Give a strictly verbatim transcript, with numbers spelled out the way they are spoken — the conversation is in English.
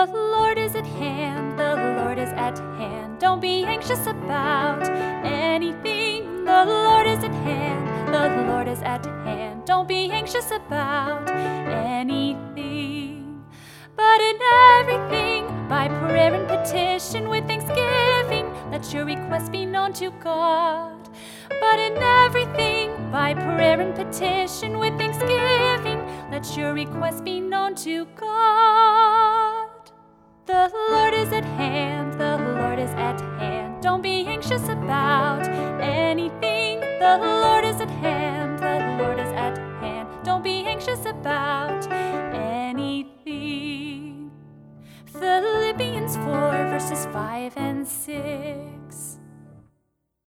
The Lord is at hand, the Lord is at hand. Don't be anxious about anything. The Lord is at hand, the Lord is at hand. Don't be anxious about anything. But in everything, by prayer and petition with thanksgiving, let your requests be known to God. But in everything, by prayer and petition with thanksgiving, let your requests be known to God. The Lord is at hand, the Lord is at hand. Don't be anxious about anything. The Lord is at hand, the Lord is at hand. Don't be anxious about anything. Philippians four, verses five and six.